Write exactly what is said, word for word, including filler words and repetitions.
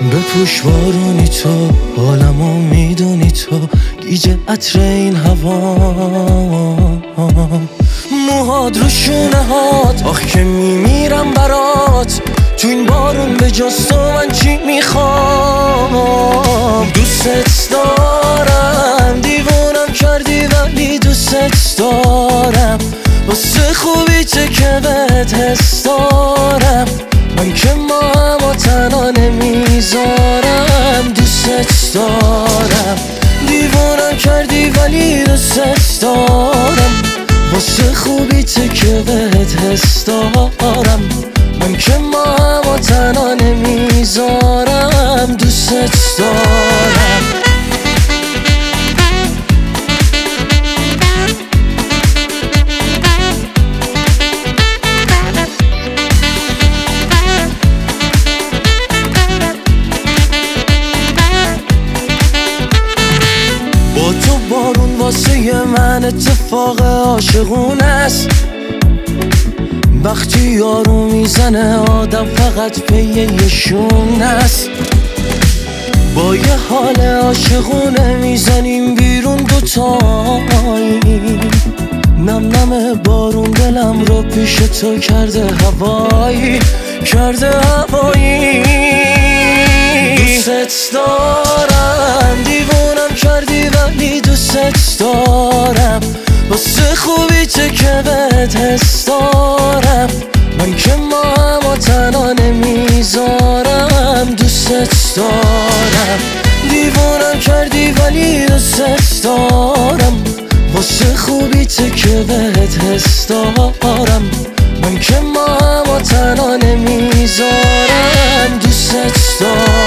بپوش بارونی تو، حالمو میدونی تو، گیج عطر این هوا، موهات رو شونه هات، آخ که میمیرم برات، تو این بارون به جز تو من چی میخوام. دوست دارم، دیوونم کردی ولی دوست دارم، واسه خوبی چه که بهت حس دارم، من که ما همو تنها نمیذارم. دوست دارم، دیوونم کردی ولی دوست دارم، واسه خوبی چه که بهت حس دارم، من که ما همو تنها نمیذارم. دوست دارم. با تو بارون واسه من اتفاق عاشقونه است، وقتی یارو میزنه آدم فقط پی یه شونه است. با یه حال عاشقونه میزنیم بیرون دوتایی، نم نم بارون دلم رو پیش تو کرده هوایی، کرده هوایی. دوست دارم، دیوونم کردی ولی دوست دارم، واسه خوبی چه که بهت حس دارم، من که ما همو تنها نمیذارم. دوست دارم، دیوونم کردی ولی دوست دارم، واسه خوبی چه که بهت حس دارم، من که ما همو تنها نمیذارم. دوست دارم.